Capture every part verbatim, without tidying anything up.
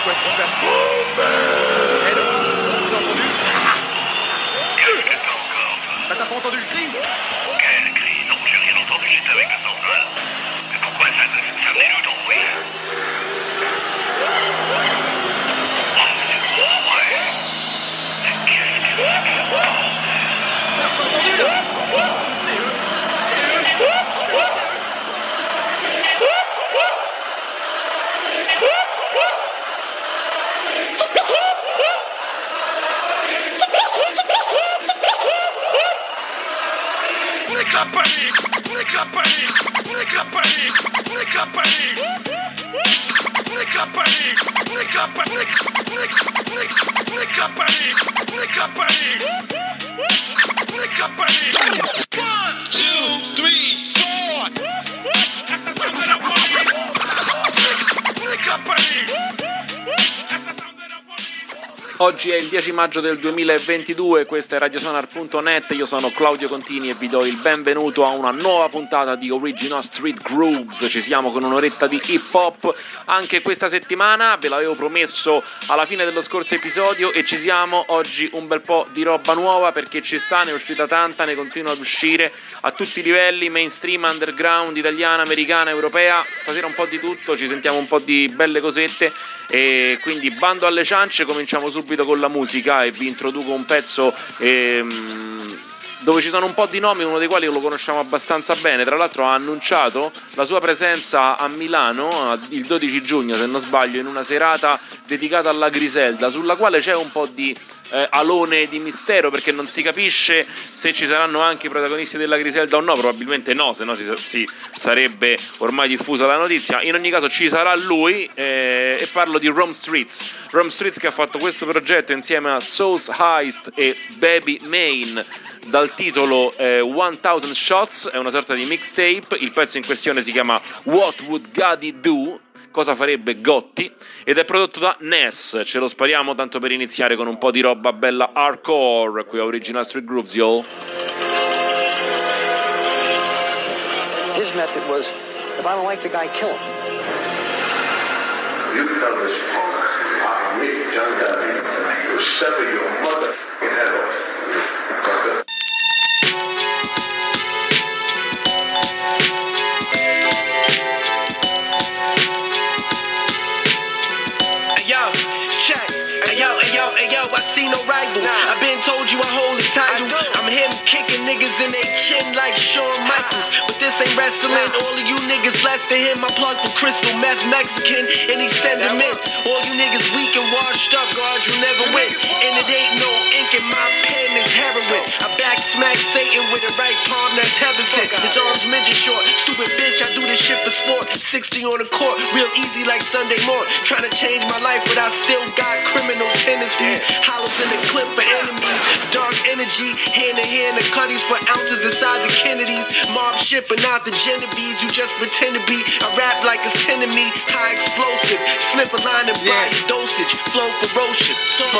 questo per bomber. Et donc, t'as entendu? Qu'est-ce que t'as encore? Bah t'as pas entendu le cri? Quel cri? Non, j'ai rien entendu, j'étais avec le central. Mais pourquoi ça, ça, ça venait d'où ton bruit? Oh, c'est bon, ouais. Mais qu'est-ce que c'est que ce bordel? Alors t'as entendu là? C'est eux. C'est eux. Je te dis, c'est eux. Wake up, buddy! Wake up, buddy! Wake up, buddy! Wake up, buddy! Wake up, buddy! Wake up, buddy! Wake, wake, wake up, buddy! Wake up, buddy! Wake up, buddy! One, two, three, four! That's the sound of the police! Wake up, buddy! That's the sound of the police! Oggi è il dieci maggio del duemilaventidue, questa è radiosonar punto net, io sono Claudio Contini e vi do il benvenuto a una nuova puntata di Original Street Grooves. Ci siamo con un'oretta di hip hop anche questa settimana, ve l'avevo promesso alla fine dello scorso episodio e ci siamo. Oggi un bel po' di roba nuova perché ci sta, ne è uscita tanta, ne continua ad uscire a tutti i livelli, mainstream, underground, italiana, americana, europea. Stasera un po' di tutto, ci sentiamo un po' di belle cosette e quindi bando alle ciance, cominciamo subito con la musica e vi introduco un pezzo ehm, dove ci sono un po' di nomi, uno dei quali lo conosciamo abbastanza bene. Tra l'altro ha annunciato la sua presenza a Milano il dodici giugno, se non sbaglio, in una serata dedicata alla Griselda, sulla quale c'è un po' di eh, alone di mistero, perché non si capisce se ci saranno anche i protagonisti della Griselda o no. Probabilmente no, se no si, si sarebbe ormai diffusa la notizia. In ogni caso ci sarà lui eh, e parlo di Rome Streetz. Rome Streetz che ha fatto questo progetto insieme a Sauce Heist e Baby Main dal titolo eh, one thousand Shots, è una sorta di mixtape. Il pezzo in questione si chiama What Would Gotti Do? Cosa farebbe Gotti? Ed è prodotto da Ness. Ce lo spariamo tanto per iniziare con un po' di roba bella hardcore qui a Original Street Grooves, yo. His method was, if I don't like the guy, kill him. You fellas are me, John Gotti, will sever your mother head off. No rival. Nah. I been told you I hold the title. I'm him kicking niggas in they chin like Shawn Michaels. But this ain't wrestling. Nah. All of you niggas less than him. I plug from Crystal Meth Mexican and he send them in. All you niggas weak and washed up, God, you never win. And it ain't no ink in my pen, it's heroin. I back smack Satan with a right palm that's heaven sent. His arms midget short. Stupid bitch, I do this shit for sport. sixty on the court, real easy like Sunday morning. Trying to change my life, but I still got criminal tendencies. Hollows in the clip for enemies. Dark energy, hand in hand, the cutties for ounces inside the Kennedys. Mob shit, but not the Genovese. You just pretend to be. I rap like it's ten to me. High explosive, slip a line and buy a dosage. Flow ferocious.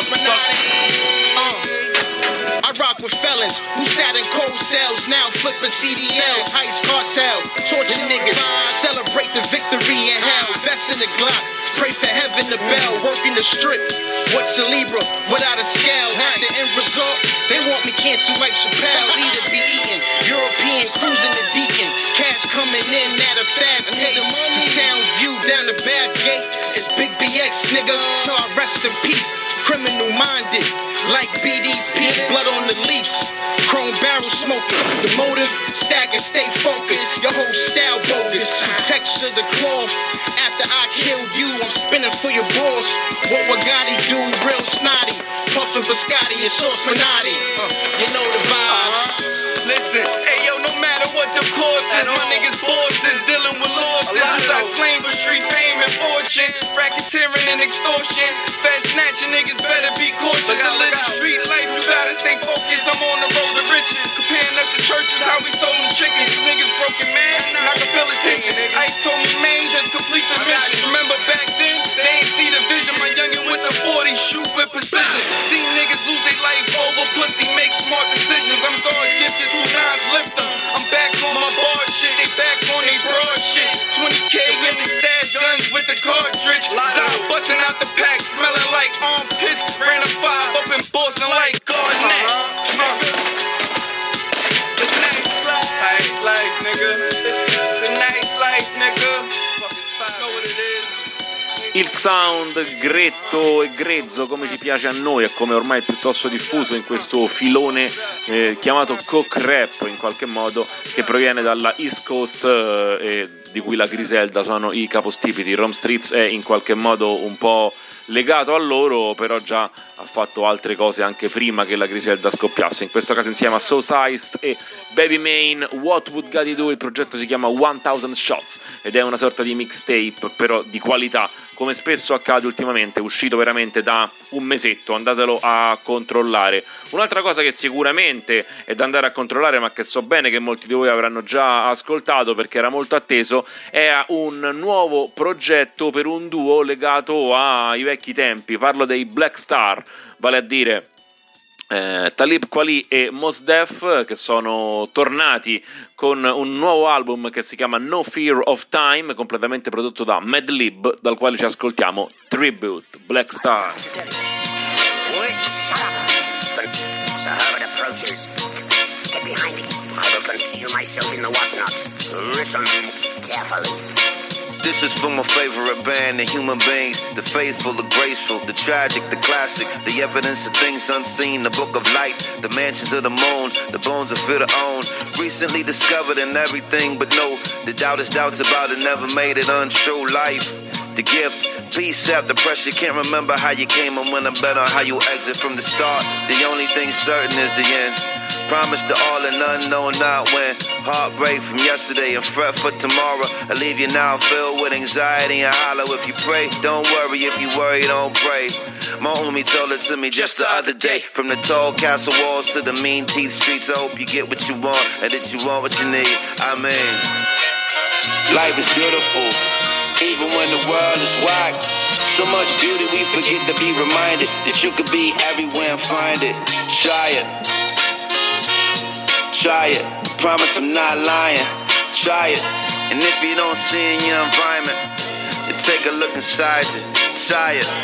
I rock with felons who sat in cold cells, now flipping C D Ls. Heist cartel, torture niggas, celebrate the victory in hell. Vest in the Glock, pray for heaven the bell. Working the strip, what's a Libra without a scale? At the end result, they want me cancel like Chappelle. Eat or be eaten, European cruising the Deacon. Cash coming in at a fast pace. To Sound View down the Bath Gate, it's Big B X, nigga. Till I rest in peace. Criminal minded, like B D P, blood on the leaves, chrome barrel smoking. The motive, stack and stay focused. Your whole style bogus. Texture the cloth. After I kill you, I'm spinning for your boss. What would Gotti do? Real snotty. Puffin' biscotti and sauce Minotti. Uh, you know the vibes. Uh, listen, hey yo, no matter what the course is, my niggas bosses dealing with losses. I slain for street fame and fortune, racketeering and extortion. Fast snatching niggas better be cautious. To live the street life, you gotta stay focused. I'm on the road to riches. Comparing us to churches, how we sold them chickens. These niggas broken, man, and I can feel the tension. Ice told me, man, just complete the mission. Remember back then, they ain't see the vision. My youngin' with the forty shoot with precision. See niggas lose their life over pussy, make smart decisions. I'm God gifted, two nines lift them. I'm back on my bar shit, they back on they broad shit. twenty K in the stash, guns with the cartridge. Zod busting out the pack, like armpits. Ran a five up in Boston like Garnett. The nice life, nice life, nigga. The nice life, nigga. Know what it is. Il sound gretto e grezzo come ci piace a noi e come ormai è piuttosto diffuso in questo filone eh, chiamato coke rap in qualche modo, che proviene dalla East Coast eh, e di cui la Griselda sono i capostipiti. Rome Streetz è in qualche modo un po' legato a loro, però già ha fatto altre cose anche prima che la Griselda scoppiasse, in questo caso insieme a So Sized e Baby Main. What Would Gotti Do? Il progetto si chiama one thousand Shots ed è una sorta di mixtape, però di qualità, come spesso accade ultimamente, è uscito veramente da un mesetto, andatelo a controllare. Un'altra cosa che sicuramente è da andare a controllare, ma che so bene che molti di voi avranno già ascoltato perché era molto atteso, è un nuovo progetto per un duo legato ai vecchi tempi. Parlo dei Black Star, vale a dire Eh, Talib Kweli e Mos Def, che sono tornati con un nuovo album che si chiama No Fear of Time, completamente prodotto da Madlib, dal quale ci ascoltiamo Tribute, Black Star. Herbert approaches. Get behind me. I will conceal myself in the whatnot. Listen carefully. This is for my favorite band, the human beings, the faithful, the graceful, the tragic, the classic, the evidence of things unseen, the book of light, the mansions of the moon, the bones of fear to own, recently discovered in everything but no, the doubt is doubts about it, never made it untrue. Life, the gift, peace out the pressure, can't remember how you came and when I'm better on how you exit from the start, the only thing certain is the end. Promise to all and unknown, not when. Heartbreak from yesterday and fret for tomorrow. I leave you now filled with anxiety and hollow. If you pray, don't worry. If you worry, don't pray. My homie told it to me just the other day. From the tall castle walls to the mean teeth streets, I hope you get what you want and that you want what you need. I mean, Life is beautiful, even when the world is whack. So much beauty we forget to be reminded that you could be everywhere and find it. Try it. Try it, promise I'm not lying. Try it. And if you don't see in your environment, you take a look inside you. Try it.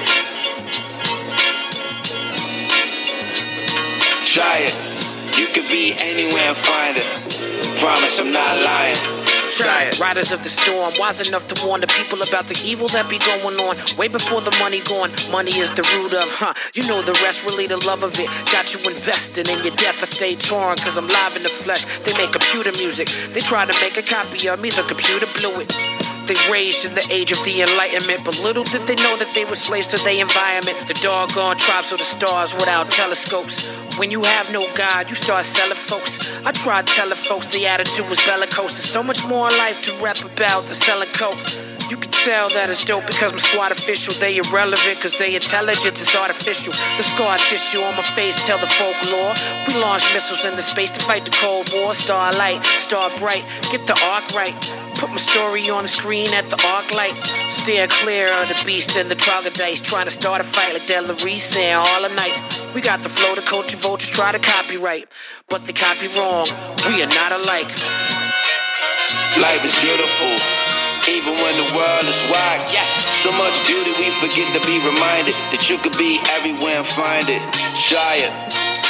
Try it. You could be anywhere and find it. Promise I'm not lying. Try it. Riders of the storm, wise enough to warn the people about the evil that be going on. Way before the money gone, money is the root of, huh? You know the rest, really the love of it. Got you invested in your death, I stay torn, cause I'm live in the flesh. They make computer music, they try to make a copy of me, the computer blew it. They raised in the age of the Enlightenment, but little did they know that they were slaves to their environment. The doggone tribes of the stars without telescopes. When you have no God, you start selling folks. I tried telling folks the attitude was bellicose. There's so much more life to rap about than selling coke. You can tell that it's dope because I'm squad official. They irrelevant cause their intelligence is artificial. The scar tissue on my face tell the folklore. We launch missiles into space to fight the Cold War. Starlight, star bright, get the arc right. Put my story on the screen at the arc light. Steer clear of the beast and the troglodytes. Trying to start a fight like Delarice saying all the nights. We got the flow, the culture vultures try to copyright, but they copy wrong. We are not alike. Life is beautiful, even when the world is whack. Yes. So much beauty we forget to be reminded that you could be everywhere and find it. Try it.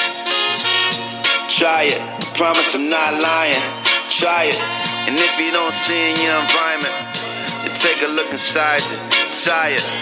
Try it. Promise I'm not lying. Try it. And if you don't see in your environment, you take a look inside you. Try it.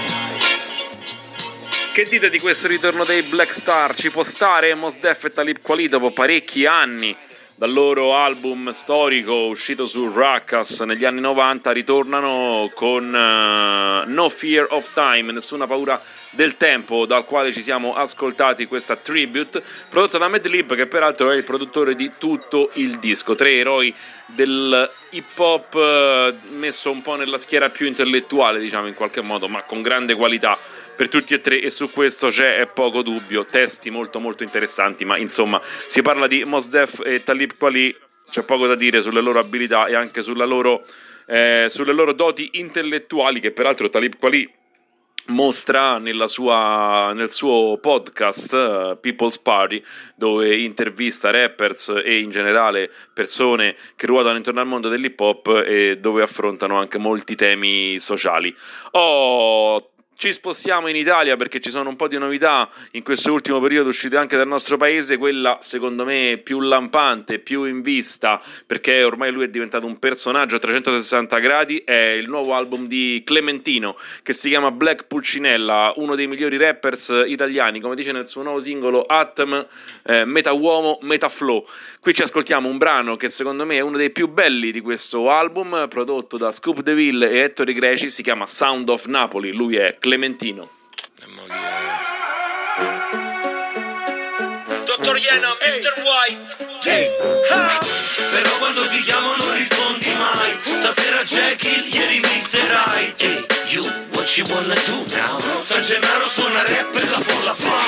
Che dite di questo ritorno dei Black Star? Ci può stare? Mos Def e Talib Kweli dopo parecchi anni dal loro album storico uscito su Ruckus negli anni novanta ritornano con uh, No Fear of Time, nessuna paura del tempo, dal quale ci siamo ascoltati questa tribute prodotta da Madlib, che peraltro è il produttore di tutto il disco. Tre eroi del hip hop uh, messo un po' nella schiera più intellettuale, diciamo in qualche modo, ma con grande qualità per tutti e tre, e su questo c'è poco dubbio. Testi molto molto interessanti, ma insomma si parla di Mos Def e Talib Kweli, c'è poco da dire sulle loro abilità e anche sulla loro, eh, sulle loro doti intellettuali, che peraltro Talib Kweli mostra nella sua, nel suo podcast uh, People's Party, dove intervista rappers e in generale persone che ruotano intorno al mondo dell'hip hop e dove affrontano anche molti temi sociali. Oh, Ci spostiamo in Italia perché ci sono un po' di novità in questo ultimo periodo uscite anche dal nostro paese. Quella secondo me più lampante, più in vista, perché ormai lui è diventato un personaggio a trecentosessanta gradi, è il nuovo album di Clementino che si chiama Black Pulcinella, uno dei migliori rappers italiani, come dice nel suo nuovo singolo Atom, eh, meta uomo, meta flow. Qui ci ascoltiamo un brano che secondo me è uno dei più belli di questo album, prodotto da Scoop DeVille e Ettore Greci, si chiama Sound of Napoli, lui è Clementino. Dottor Iena, mister White. Hey, ha! Però quando ti chiamo non rispondi mai. Stasera Jekyll, ieri mister Hyde. Hey, you, what you wanna do now? San Gennaro suona rap e la folla fa.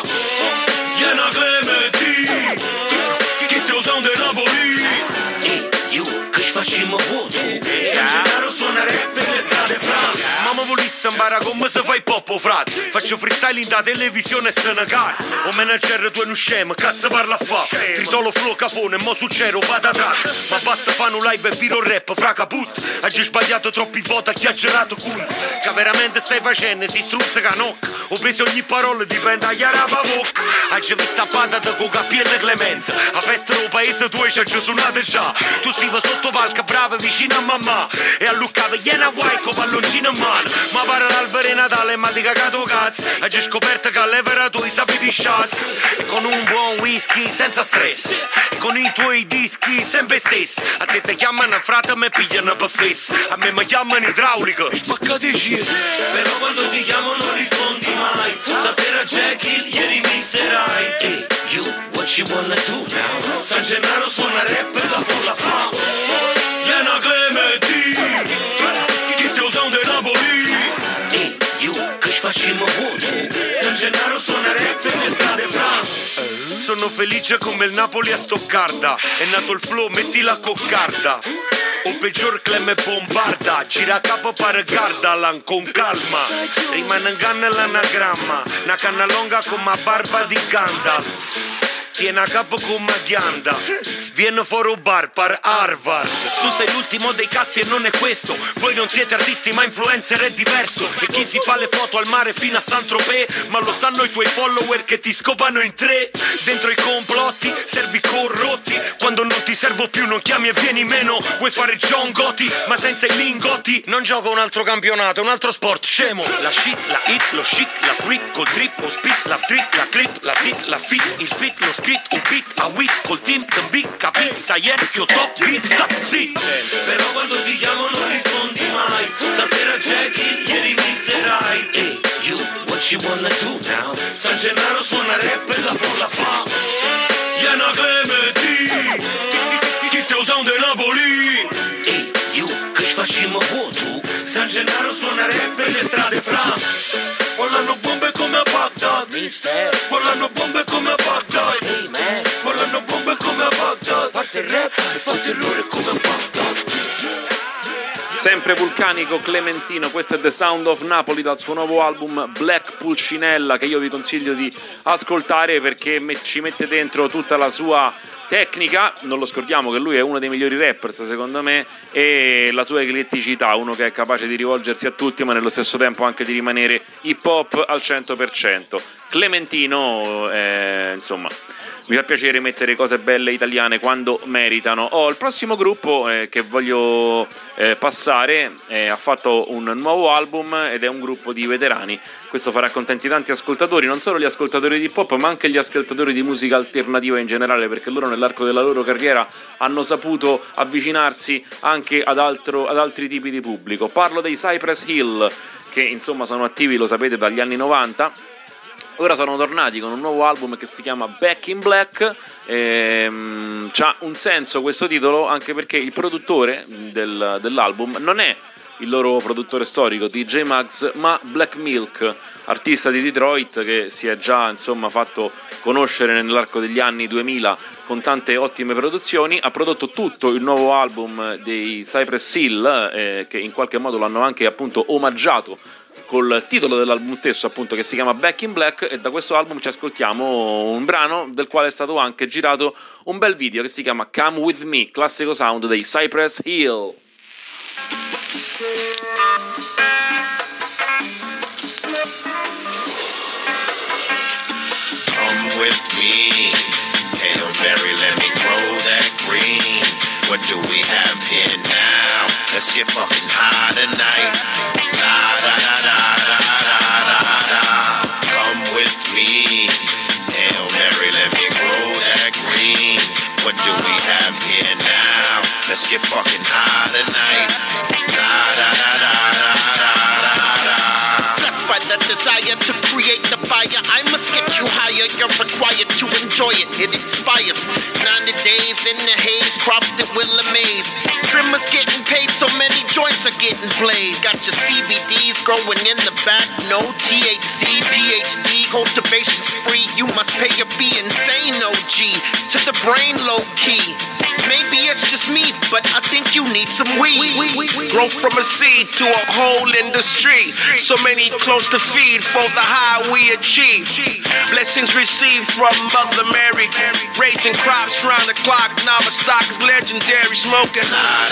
Iena Clementino, chi stai usando i Napoli? Hey, you, che facciamo voto? San Gennaro suona rap e le strade fra. Mamma volesse imparare come si fa il poppo, frate. Faccio freestyling da televisione e se ne cade. O manager tu è un scemo, cazzo parla a fa. Tritolo flow capone, mo sul cielo patatrack. Ma basta fare un live e viro rap, fra caput. Hai già sbagliato troppi voti, ha chiacchierato culo. Che veramente stai facendo, si struzzica noc. Ho preso ogni parola, dipende a chiara pavoc. Hai già visto a patata con cappielle Clemente. A festa del paese tu hai già suonato già. Tu stiva sotto palca, brava vicino a mamma. E a Luccava Iena White con palloncino in mano. Ma pare l'albero di Natale ma ti cagato cazzo. Hai già scoperto che all'evera tu sapi di shots. E con un buon whisky senza stress. E con i tuoi dischi sempre stessi. A te ti chiamano frate e mi pigliano per fess. A me mi chiamano idraulico e spaccate ci. Però quando ti chiamo non rispondi mai. Stasera Jekyll, ieri mister Hyde. Hey, you, what you wanna do now? San Gennaro suona rap e la folla fa. Iena Clementino, chi stai usando i Napoli? Hey, you, che facciamo voto? San Gennaro suona rap e le strade fra. Sono felice come il Napoli a Stoccarda. È nato il flow, metti la coccarda. O peggior Clem e bombarda. Gira capo per Gardalan con calma. Rimane in canna l'anagramma. Una canna lunga come la barba di Gandalf. Tiene a capo come ghianda. Viene fuori un bar per Harvard. Tu sei l'ultimo dei cazzi e non è questo. Voi non siete artisti ma influencer è diverso. E chi si fa le foto al mare fino a Saint-Tropez. Ma lo sanno i tuoi follower che ti scopano in tre. Dentro i complotti, servi corrotti. Quando non ti servo più non chiami e vieni meno. Vuoi fare John Gotti ma senza i lingotti. Non gioco un altro campionato, un altro sport, scemo. La shit, la hit, lo chic, la street, col trip, lo spit, la street, la clip, la fit, la fit, il fit, lo scritto, un beat, a week, col team, can big, capit, sai che ho top beat, state zitti. Però quando ti chiamo non rispondi mai. Stasera Jekyll, ieri mister Hyde. Hey, you, what you wanna do now? San Gennaro suona rap e la folla fa. Iena Clementino, chi stai usando i Napoli? Hey, you, che facciamo voto? San Gennaro suona rap e le strade fra. Volano bombe come a Baghdad, mister. Volano bombe come a Baghdad. Hey man, volano bombe come a Baghdad. Parte il rap e fa terrore come a Baghdad. Sempre vulcanico Clementino, questo è The Sound of Napoli dal suo nuovo album Black Pulcinella, che io vi consiglio di ascoltare perché me- ci mette dentro tutta la sua tecnica. Non lo scordiamo che lui è uno dei migliori rappers secondo me, e la sua ecletticità, uno che è capace di rivolgersi a tutti ma nello stesso tempo anche di rimanere hip hop al cento per cento. Clementino, eh, insomma, mi fa piacere mettere cose belle italiane quando meritano. Oh, il prossimo gruppo eh, che voglio eh, passare eh, ha fatto un nuovo album ed è un gruppo di veterani. Questo farà contenti tanti ascoltatori, non solo gli ascoltatori di hip hop ma anche gli ascoltatori di musica alternativa in generale, perché loro nell'arco della loro carriera hanno saputo avvicinarsi anche ad, altro, ad altri tipi di pubblico. Parlo dei Cypress Hill, che insomma sono attivi, lo sapete, dagli anni novanta. Ora sono tornati con un nuovo album che si chiama Back in Black. Ehm, c'ha un senso questo titolo anche perché il produttore del, dell'album non è il loro produttore storico D J Muggs, ma Black Milk, artista di Detroit che si è già insomma fatto conoscere nell'arco degli anni duemila con tante ottime produzioni. Ha prodotto tutto il nuovo album dei Cypress Hill, eh, che in qualche modo l'hanno anche appunto omaggiato col titolo dell'album stesso, appunto, che si chiama Back in Black, e da questo album ci ascoltiamo un brano del quale è stato anche girato un bel video che si chiama Come With Me, classico sound dei Cypress Hill. with me. Hail Mary, let me grow that green. What do we have here now? Let's get fucking high tonight. Da da da da da da da da. Come with me. Hail Mary, let me grow that green. What do we have here now? Let's get fucking high tonight. Da da da da da da da da. Blessed by the desire to create the fire, I must get you higher. You're required to enjoy it. It expires. ninety days in the haze, crops that will amaze. Trimmers getting paid, so many joints are getting played. Got your C B Ds growing in the back, no T H C, P H D, cultivation spree. You must pay your fee, insane O G, to the brain low key. Maybe it's just me, but I think you need some weed. Grow from a seed to a whole industry. So many close to feed for the high we achieve. Blessings received from Mother Mary. Raising crops round the clock. Now my stock is legendary. Smoking.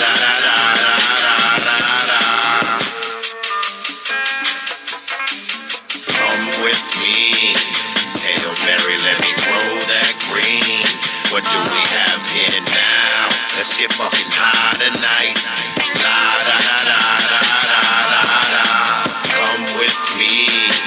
Come with me. Hail Mary, let me grow that green. What do we have here now? Let's get fucking high tonight. La da da da da da da da. Come with me.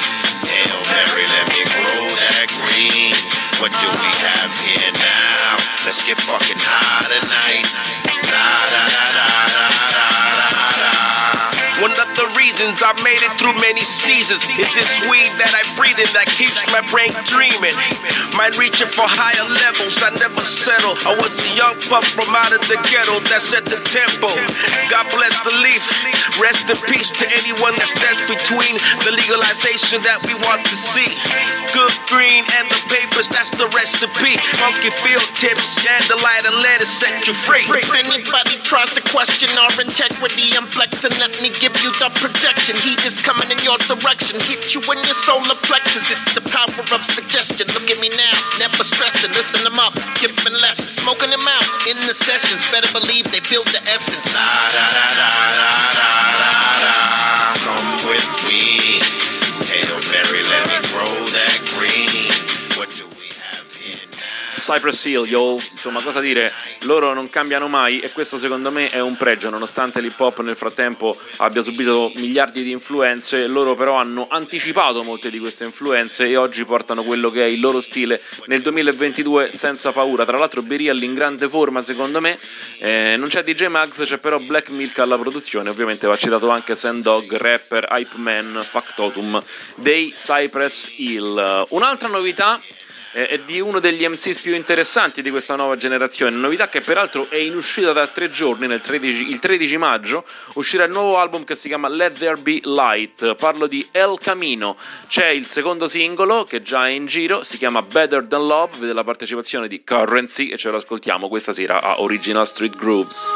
Hail Mary, let me grow that green. What do we have here now? Let's get fucking high tonight. La da da da da da da da. One of the reasons I made it through many seasons is this weed that I breathe in that keeps my brain dreaming. Mind reaching for higher levels, I never settle. I was a young pup from out of the ghetto that set the tempo. God bless the leaf. Rest in peace to anyone that stands between the legalization that we want to see. Good green and the papers, that's the recipe. Funky field tips and the light of lead set you free. If anybody tries to question our integrity, I'm flexing. Let me give you the protection. Heat is coming in your direction. Hit you in your solar plexus. It's the power of suggestion. Look at me now, never stressing. Lifting them up, giving lessons. Smoking them out in the sessions. Better believe they build the essence. Da da da da da da da da. Come with me. Hail Mary, let me grow that green. What do we have here now? Cypress Hill, yo, insomma, cosa dire? Loro non cambiano mai e questo secondo me è un pregio, nonostante l'hip hop nel frattempo abbia subito miliardi di influenze. Loro però hanno anticipato molte di queste influenze e oggi portano quello che è il loro stile nel duemilaventidue senza paura. Tra l'altro Berial in grande forma secondo me, eh, non c'è D J Max, c'è però Black Milk alla produzione. Ovviamente va citato anche Sandog, rapper, hype man, factotum dei Cypress Hill. Un'altra novità è di uno degli M Cs più interessanti di questa nuova generazione, novità che peraltro è in uscita da tre giorni, nel tredici, il tredici maggio uscirà il nuovo album che si chiama Let There Be Light. Parlo di El Camino. C'è il secondo singolo che già è in giro, si chiama Better Than Love, vede la partecipazione di Currency e ce lo ascoltiamo questa sera a Original Street Grooves.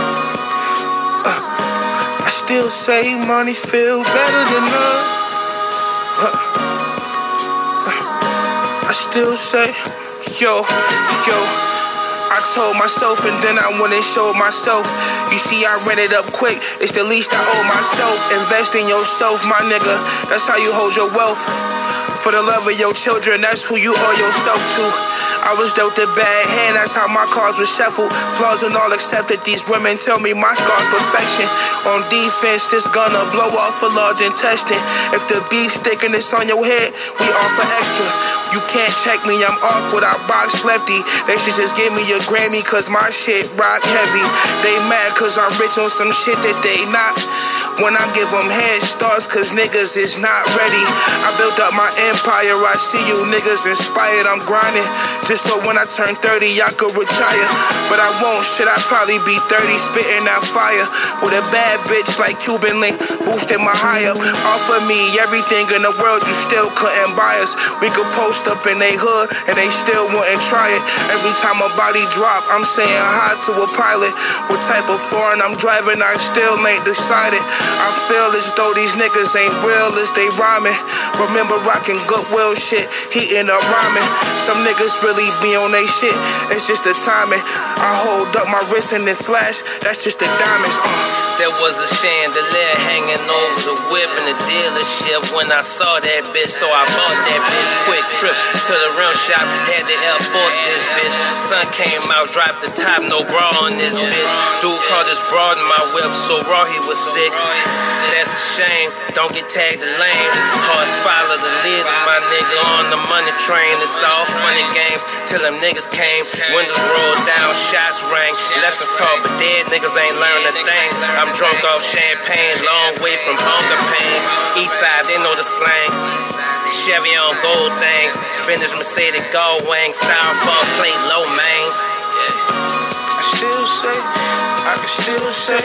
uh, I still say money feel better than love. uh, I still say, yo, yo, I told myself and then I went and showed myself. You see, I ran it up quick, it's the least I owe myself. Invest in yourself, my nigga, that's how you hold your wealth. For the love of your children, that's who you owe yourself to. I was dealt a bad hand, that's how my cards were shuffled. Flaws and all accepted, these women tell me my scar's perfection. On defense, this gonna blow off a large intestine. If the beef sticking is on your head, we offer extra. You can't check me, I'm awkward, I box lefty. They should just give me a Grammy, cause my shit rock heavy. They mad cause I'm rich on some shit that they not. When I give them head starts, cause niggas is not ready. I built up my empire, I see you niggas inspired, I'm grinding. Just so when I turn thirty, I could retire. But I won't, shit, I'd probably be thirty, spitting out fire. With a bad bitch like Cuban Link, boosting my high up. Offer me everything in the world, you still couldn't buy us. We could post up in they hood, and they still wouldn't try it. Every time a body drop, I'm saying hi to a pilot. What type of foreign I'm driving, I still ain't decided. I feel as though these niggas ain't real as they rhyming. Remember rocking Goodwill shit, heating up rhyming. Some niggas really be on they shit, it's just the timing. I hold up my wrist and then flash, that's just the diamonds. uh. There was a chandelier hanging over the whip in the dealership when I saw that bitch, so I bought that bitch. Quick trip to the rim shop, had to Air Force this bitch. Sun came out, dropped the top, no bra on this bitch. Dude caught his broad in my whip, so raw he was sick. That's a shame, don't get tagged the lame. Horse follow the lead, my nigga on the money train. It's all funny games till them niggas came. Windows rolled down, shots rang. Lessons taught, but dead niggas ain't learned a thing. I'm drunk off champagne, long way from hunger pains. East side, they know the slang. Chevy on gold things, vintage Mercedes gold wing, styrofoam plate low main. I still say, I can still say,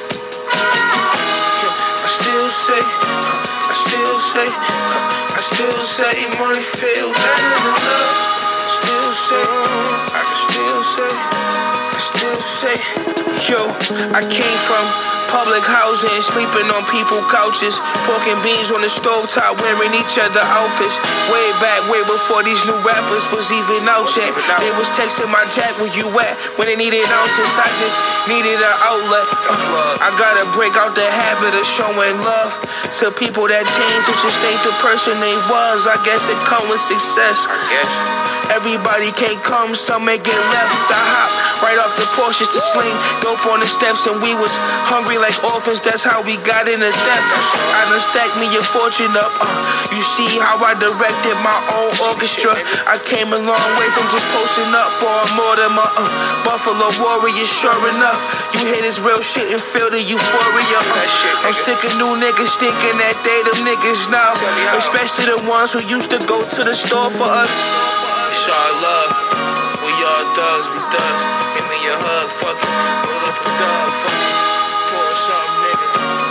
I still say, I still say, I still say, money feel better than love. Still say, I can still say, I still say, yo, I came from public housing, sleeping on people's couches, porking beans on the stovetop, wearing each other outfits. Way back, way before these new rappers was even out yet. They was texting my jack, where you at? When they needed ounces, I just needed an outlet. Uh, I gotta break out the habit of showing love to people that changed, who just ain't the person they was. I guess it come with success. I guess everybody can't come, some may get left. I hop right off the Porsches to sling dope on the steps, and we was hungry like orphans. That's how we got into death. I done stacked me a fortune up. Uh, you see how I directed my own orchestra. I came a long way from just posting up on more than my uh, Buffalo Warriors. Sure enough, you hear this real shit and feel the euphoria. Uh, I'm sick of new niggas thinking that they them niggas now, especially the ones who used to go to the store for us. It's all love. We all thugs, we thugs. Give me a hug, fuck it. Roll up a dub, fuck it. Pour something, nigga.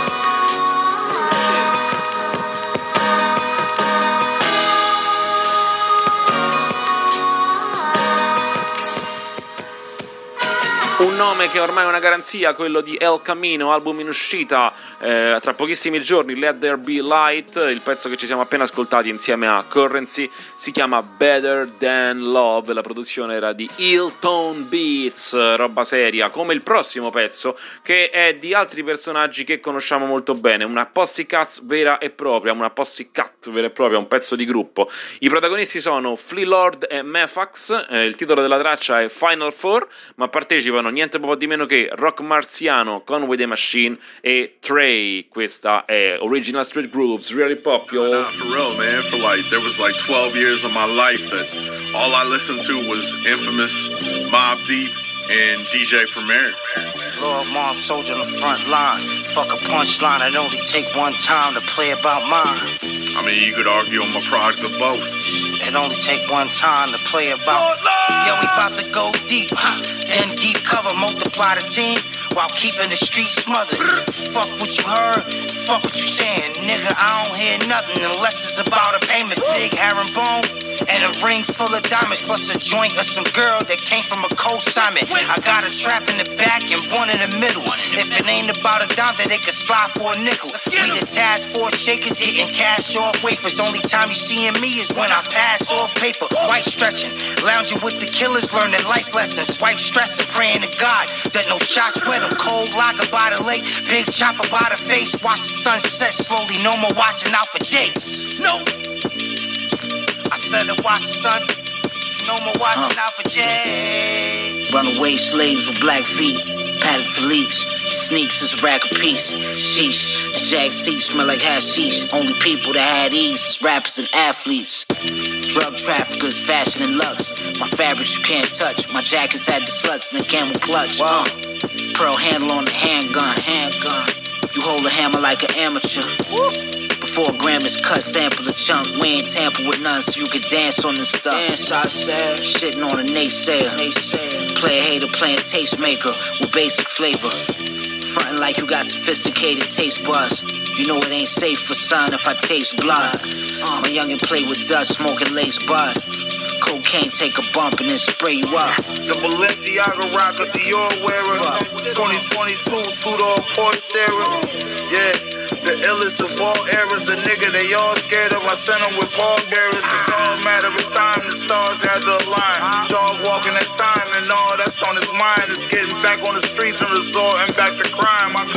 Un nome che ormai è una garanzia, quello di El Camino, album in uscita eh, tra pochissimi giorni, Let There Be Light. Il pezzo che ci siamo appena ascoltati insieme a Currency si chiama Better Than Love, la produzione era di Hilltone Beats, roba seria, come il prossimo pezzo che è di altri personaggi che conosciamo molto bene, una Pussycat vera e propria, una Pussycat vera e propria, un pezzo di gruppo. I protagonisti sono Flea Lord e Mefax, eh, il titolo della traccia è Final Four, ma partecipano niente poco di meno che Rock Marziano, Conway the Machine e Trey. Questa è Original Street Grooves, Real Hip Hop, yo. Nah, for real, man. For like, there was like twelve years of my life that all I listened to was Infamous, Mobb Deep, and D J Premier. Lord Marv, soldier on the front line. Fuck a punchline, I'd only take one time to play about mine. I mean, you could argue I'm a product of both. It only take one time to play about. Yeah, we about to go deep, huh? Then deep cover, multiply the team while keeping the streets smothered. Fuck what you heard, fuck what you saying, nigga. I don't hear nothing unless it's about a payment. Big herringbone and a ring full of diamonds, plus a joint of some girl that came from a co-assignment. I got a trap in the back and one in the middle. If it ain't about a dime, then they can slide for a nickel. We the task force shakers, getting cash off wafers. Only time you seeing me is when I pass off paper. White stretching, lounging with the killers, learning life lessons. Wife stressing, praying to God that no shots wet them. Cold lager by the lake, big chopper by the face. Watch the sunset slowly, no more watching out for Jakes. No. I said to watch the sun, no more watching uh. out for Jakes. Runaway slaves with black feet, Patek Philippe's. Sneaks is a rack of piece. Sheesh, the jag seats smell like hashish. Only people that had ease is rappers and athletes. Drug traffickers, fashion and lux. My fabrics you can't touch. My jackets had the sluts and the camel clutch. Uh. Pearl handle on the handgun, handgun. You hold a hammer like an amateur. Before a gram is cut, sample a chunk. We ain't tamper with none, so you can dance on this stuff. Dance, I said. Shitting on a naysayer. naysayer. Play a hater, playing tastemaker with basic flavor. Frontin' like you got sophisticated taste buds. You know it ain't safe for son if I taste blood. Uh, my youngin' play with dust, smoking lace bud. Cocaine, take a bump and then spray you up. The Balenciaga rocker, Dior wearer. twenty twenty-two, two-door Porsche steering. Yeah, the illest of all eras. The nigga they all scared of. I sent him with pallbearers. It's all a matter of time. The stars had to align. Dog walking at time and all that's on his mind is getting back on the streets and resorting back to crime. I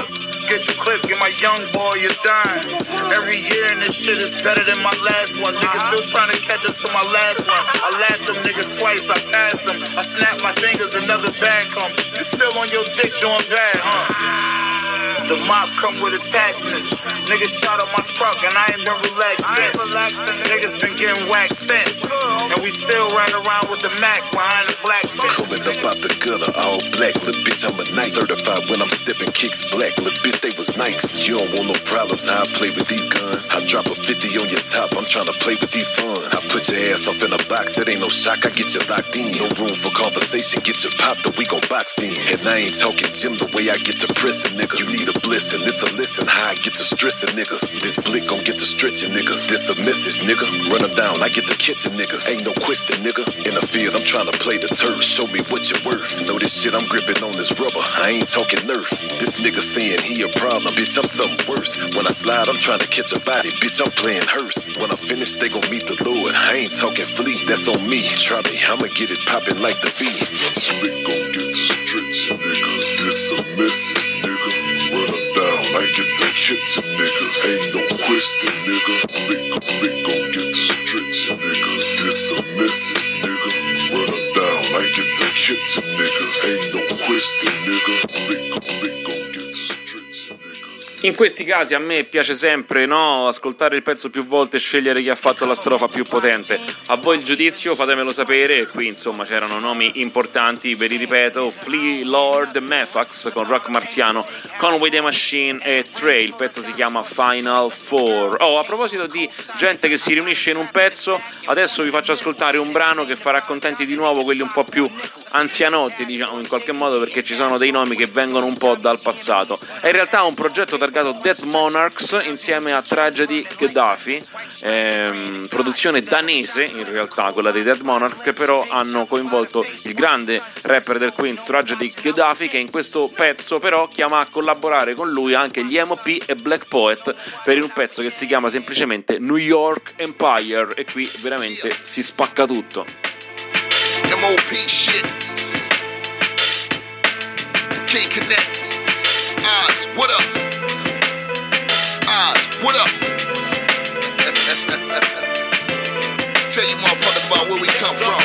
get you clipped, get my young boy, you're dying. Every year and this shit is better than my last one. Niggas still trying to catch up to my last one. I lapped them niggas twice, I passed them. I snapped my fingers, another bag come. You still on your dick doing bad, huh? The mop come with attachments. Niggas shot up my truck and I ain't been relaxed since. Niggas been getting whacked since. And we still ride around with the Mac behind the black tent. Coming up out the gutter, all black. Little bitch, I'm a knight. Certified when I'm stepping kicks black. Little bitch, they was nice. You don't want no problems, how I play with these guns. I drop a fifty on your top, I'm trying to play with these funds. I put your ass off in a box, it ain't no shock, I get you locked in. No room for conversation, get you popped, or we gon' box in. And I ain't talking Jim the way I get to pressing niggas. You need a blessing, this a listen, how I get to stressing niggas. This blick gon' get to stretching niggas. This a message, nigga. Run them down, I get to catching niggas. Ain't no question, nigga. In the field, I'm trying to play the turf. Show me what you're worth. Know this shit I'm gripping on this rubber. I ain't talking Nerf. This nigga saying he a problem, bitch, I'm something worse. When I slide, I'm trying to catch a body, bitch, I'm playing hearse. When I finish, they gon' meet the Lord. I ain't talking flea, that's on me. Try me, I'ma get it poppin' like the bee. This blick gon' get to stretching niggas. This a message, nigga. Run them down, I get to catching niggas. Ain't no question, nigga. Blick, blick gon' get to stretching niggas. This a message, nigga. Run them down, I get to catching niggas. Ain't no question, nigga. Blick, blick gon' get to stretching niggas. In questi casi a me piace sempre, no, ascoltare il pezzo più volte e scegliere chi ha fatto la strofa più potente. A voi il giudizio, fatemelo sapere. Qui insomma c'erano nomi importanti, ve li ripeto: Flea, Lord, Mefax con Rock Marziano, Conway the Machine e Trey. Il pezzo si chiama Final Four. Oh, a proposito di gente che si riunisce in un pezzo, adesso vi faccio ascoltare un brano che farà contenti di nuovo quelli un po' più anzianotti, diciamo, in qualche modo, perché ci sono dei nomi che vengono un po' dal passato. È in realtà un progetto targato Death Monarchs insieme a Tragedy Gaddafi, ehm, produzione danese in realtà quella dei Death Monarchs, che però hanno coinvolto il grande rapper del Queens Tragedy Gaddafi, che in questo pezzo però chiama a collaborare con lui anche gli M P e Black Poet per un pezzo che si chiama semplicemente New York Empire, e qui veramente si spacca tutto. M O P shit. King Connect. Oz, what up? Oz, what up? Tell you motherfuckers about where we come from.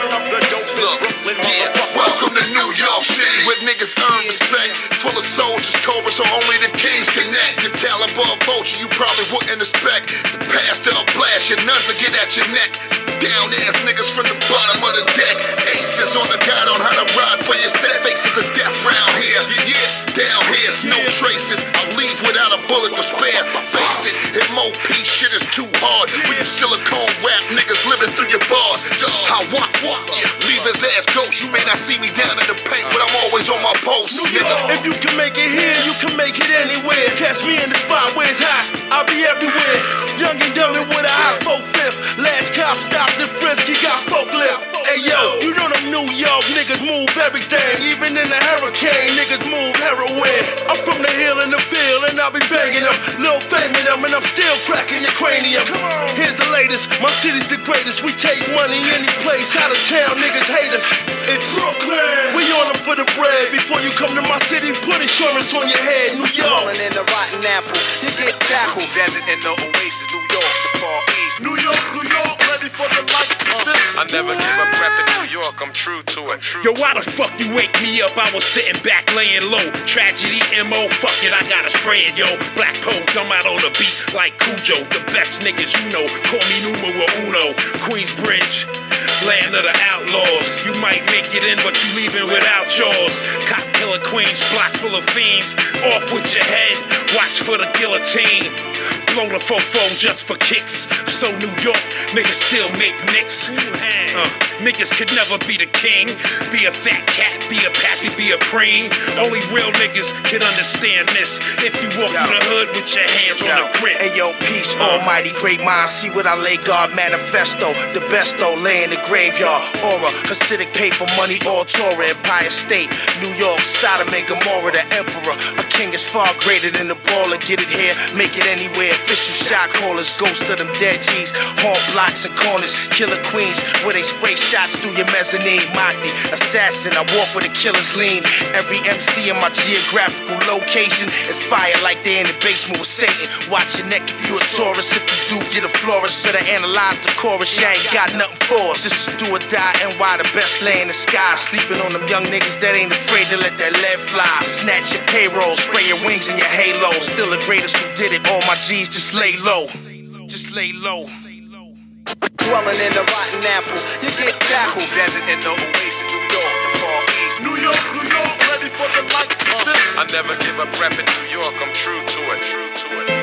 Look, yeah, welcome to New York City, where niggas earn respect. Full of soldiers, cobras, so only the kings connect. The caliber of vulture you probably wouldn't expect. The pastor will blast your nuns will get at your neck. Down ass niggas from the bottom of the deck. Aces on the guide on how to ride for your set. Faces of death round here. Yeah, yeah. Down here's no traces. I'll leave without a bullet to spare. Face it, M O P shit is too hard for you silicone rap niggas living through your bars. I walk, walk, yeah. Leave his ass ghost. You may not see me down in the paint, but I'm always on my post, nigga. If you can make it here, you can make it anywhere. Catch me in the spot where it's hot. I'll be everywhere. Young and dumb with a hot four fifth. Last cop stopped the frisk, he got forklift. Hey yo, you know them New York niggas move everything. Even in the hurricane, niggas move heroin. I'm from the hill in the field and I'll be banging them. Lil Fame in them and I'm still cracking your cranium. Here's the latest, my city's the greatest. We take money any place, out of town niggas hate us. It's Brooklyn. We on them for the bread. Before you come to my city, put insurance on your head. New York. Falling in the rotten apple, you get tackled. Desert in the oasis, New York, the far east. New York, New York, ready for the lights. I never give up rapping New York, I'm true to it. True Yo, why the fuck you wake me up? I was sitting back laying low. Tragedy M O, fuck it, I gotta spray it, yo. Black Pope, I'm out on the beat like Cujo. The best niggas you know, call me numero uno. Queensbridge, land of the outlaws. You might make it in, but you leaving without yours. Cop killer Queens, block full of fiends. Off with your head, watch for the guillotine. Blow the fofo just for kicks. So New York, niggas still make nicks. Uh, niggas could never be the king. Be a fat cat, be a pappy, be a preem. Only real niggas can understand this. If you walk yo. through the hood with your hands yo. on the grip. Hey yo, peace, uh. almighty great minds. See what I lay God manifesto. The best though, lay in the graveyard. Aura, Hasidic paper, money, all Torah, Empire State. New York, Sodom and Gomorrah, the emperor. A king is far greater than the baller. Get it here, make it anywhere. Official shot callers, ghost of them dead G's. Haunt blocks and corners, killer queens, where they spray shots through your mezzanine. Mahdi, assassin, I walk with a killer's lean. Every M C in my geographical location is fire like they in the basement with Satan. Watch your neck if you a tourist. If you do get a florist, better analyze the chorus. You ain't got nothing for us. This is do or die, N Y the best lay in the sky. Sleeping on them young niggas that ain't afraid to let that lead fly. Snatch your payroll, spray your wings in your halo. Still the greatest who did it. All my G's just lay low. Just lay low. Dwelling in the rotten apple, you get tackled. Desert in the oasis, New York, the Far East. New York, New York, ready for the lights. Uh, I never give up reppin' New York, I'm true to it, true to it.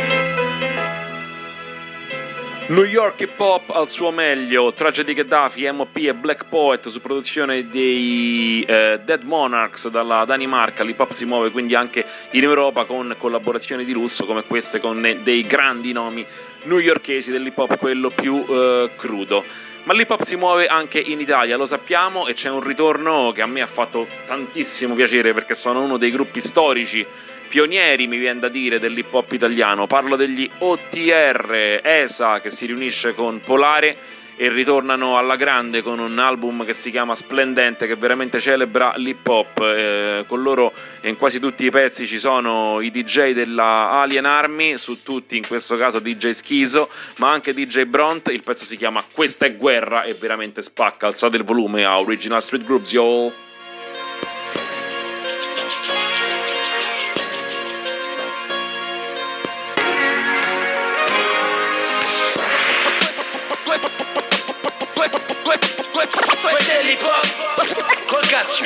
New York Hip Hop al suo meglio, Tragedy Gaddafi, M O P e Black Poet su produzione dei eh, Dead Monarchs dalla Danimarca. L'hip hop si muove quindi anche in Europa con collaborazioni di lusso come queste con dei grandi nomi newyorkesi dell'hip hop, quello più eh, crudo. Ma l'hip hop si muove anche in Italia, lo sappiamo, e c'è un ritorno che a me ha fatto tantissimo piacere perché sono uno dei gruppi storici pionieri, mi viene da dire, dell'hip hop italiano. Parlo degli O T R, E S A, che si riunisce con Polare e ritornano alla grande con un album che si chiama Splendente, che veramente celebra l'hip hop. Eh, con loro in quasi tutti i pezzi ci sono i D J della Alien Army, su tutti in questo caso D J Schizo, ma anche D J Bront. Il pezzo si chiama Questa è guerra e veramente spacca. Alzate il volume a Original Street Grooves, yo! Questo è l'hip hop col cazzo.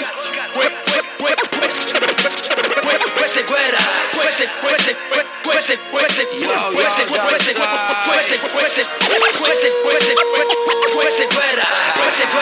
Questa è guerra. Questa è questa è questa è questa è questa è questa è questa è questa è questa è questa è questa è guerra. Questa è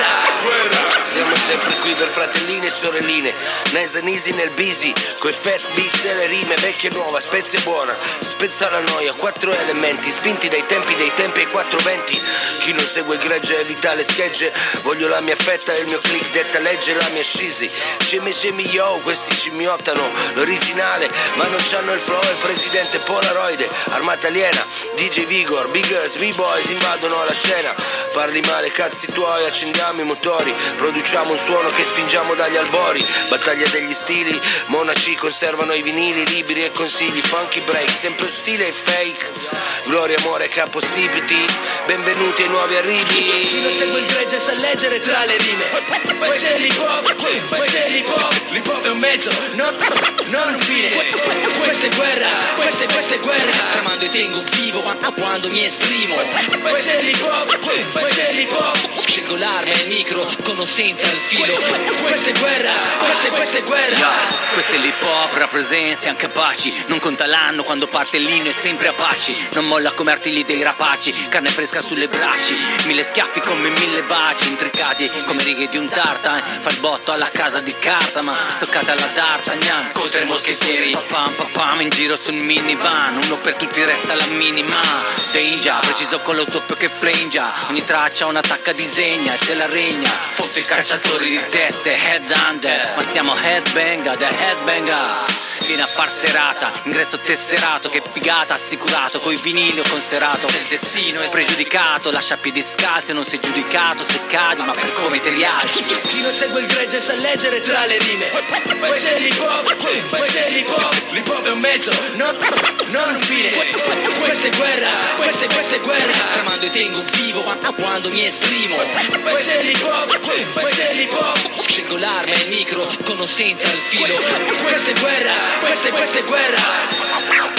guerra. Siamo sempre qui per fratellini e sorelline, nice and easy nel busy, coi fat beats e le rime, vecchia e nuova, spezia buona, spezza la noia, quattro elementi, spinti dai tempi dei tempi ai quattro venti. Chi non segue il gregge evita le schegge, voglio la mia fetta e il mio click, detta legge la mia scisi. Scemi scemi yo, questi scimmiottano l'originale, ma non c'hanno il flow, il presidente Polaroid, armata aliena, D J Vigor, Biggers, B-boys invadono la scena. Parli male, cazzi tuoi, accendiamo i motori, produciamo un suono che spingiamo dagli albori. Battaglia degli stili, monaci conservano i vinili, libri e consigli, funky break, sempre stile e fake. Gloria, amore, capostipiti, benvenuti ai nuovi arrivi. Chi non segue il gregge sa leggere tra le rime. Questo è l'hip hop, questo è l'hip hop. L'hip hop è un mezzo, non, non un fine. Questa è guerra, questa è, questa è guerra. Tramando e tengo vivo quando mi esprimo. Questo è l'hip hop, questo è l'hip hop. Scelgo l'arma e il micro, conoscenza al filo. Questa è guerra, questa è, questa è guerra. Yeah, questo è l'hip hop, rappresenta, siamo capaci. Non conta l'anno, quando parte l'inno è sempre Apache. Non molla come artigli dei rapaci, carne fresca sulle braccia. Mille schiaffi come mille baci, intricati come righe di un tartan. Fa il botto alla casa di carta, ma stoccata alla d'Artagnan. Con tre moschettieri, papam papam, in giro sul minivan. Uno per tutti resta la minima. Danger, preciso con lo doppio che flengia. Ogni traccia una tacca disegna e se la regna. Fotte i cacciatori di teste, head under. Ma siamo headbanger, da headbanger. Viene a far serata, ingresso tesserato, che figata, assicurato, coi vinili ho conserato. Se il destino è spregiudicato, lascia piedi scalzi, non sei giudicato, se cadi, ma per come ti rialzi. Chi non segue il gregge sa leggere tra le rime. Questo è l'hip hop, questo è l'hip hop. L'hip hop è un mezzo, non, non un fine. Questa è guerra, questa è, questa è guerra. Tramando e tengo vivo quando mi esprimo. Questo è l'hip hop, questo è l'hip hop. Scelgo l'arma e il micro, conoscenza al filo. Questa è guerra, questa è, questa è guerra.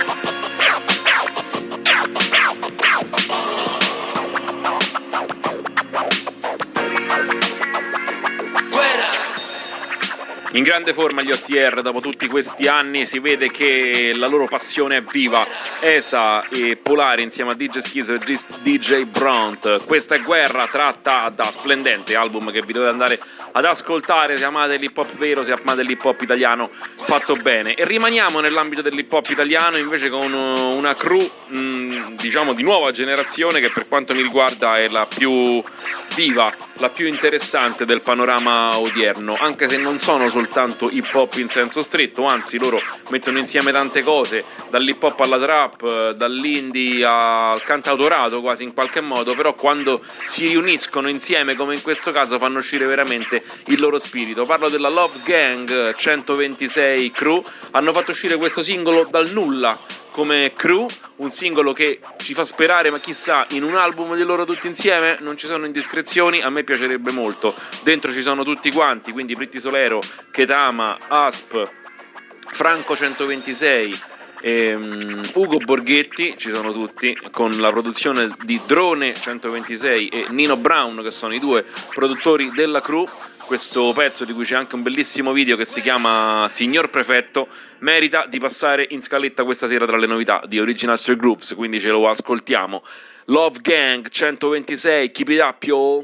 In grande forma gli O T R dopo tutti questi anni, si vede che la loro passione è viva. E S A e Polare insieme a D J Schizo e D J Bront. Questa è guerra, tratta da Splendente, album che vi dovete andare ad ascoltare se amate l'hip hop vero, se amate l'hip hop italiano fatto bene. E rimaniamo nell'ambito dell'hip hop italiano invece con una crew mh, diciamo di nuova generazione che per quanto mi riguarda è la più viva, la più interessante del panorama odierno, anche se non sono soltanto hip hop in senso stretto, anzi loro mettono insieme tante cose, dall'hip hop alla trap, dall'indie al cantautorato quasi in qualche modo, però quando si riuniscono insieme come in questo caso fanno uscire veramente il loro spirito. Parlo della Love Gang centoventisei Crew, hanno fatto uscire questo singolo dal nulla come Crew, un singolo che ci fa sperare, ma chissà, in un album di loro tutti insieme. Non ci sono indiscrezioni, a me piacerebbe molto. Dentro ci sono tutti quanti, quindi Pretty Solero, Ketama, Asp, Franco centoventisei, ehm, Ugo Borghetti, ci sono tutti, con la produzione di Drone centoventisei e Nino Brown, che sono i due produttori della Crew. Questo pezzo, di cui c'è anche un bellissimo video che si chiama Signor Prefetto, merita di passare in scaletta questa sera tra le novità di Original Street Grooves, quindi ce lo ascoltiamo. Love Gang centoventisei, keep it up, yo!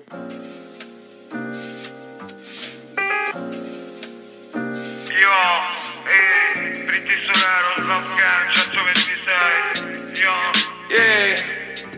Yo, eh, Pretty Solero, Love Gang centoventisei, yo, yeah.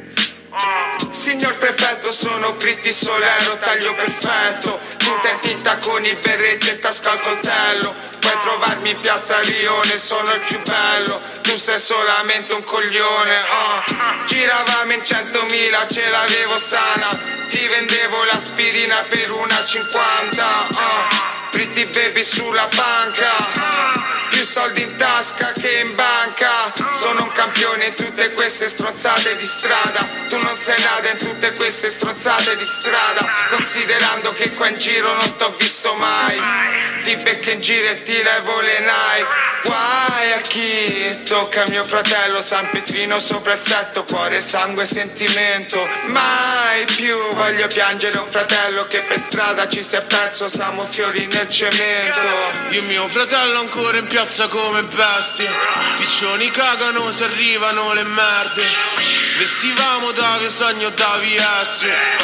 Oh. Signor Prefetto, sono Pretty Solero, taglio perfetto, tinta in tinta con il berretto e tasca al coltello. Puoi trovarmi in piazza Lione, sono il più bello, tu sei solamente un coglione. Oh. Giravamo in centomila, ce l'avevo sana, ti vendevo l'aspirina per una cinquanta. Oh. Pretty baby sulla panca, più soldi in tasca che in banca. Sono un campione in tutte queste stronzate di strada, tu non sei nata in tutte queste stronzate di strada, considerando che qua in giro non t'ho visto mai. Ti becco in giro e ti levo le Nike. Guai a chi tocca mio fratello, San Pietrino sopra il setto, cuore, sangue, sentimento. Mai più voglio piangere un fratello che per strada ci si è perso, siamo fiori nel cemento. Io e mio fratello ancora in piazza come bestie, piccioni cagano se arrivano le merde. Vestivamo da che sogno da V S,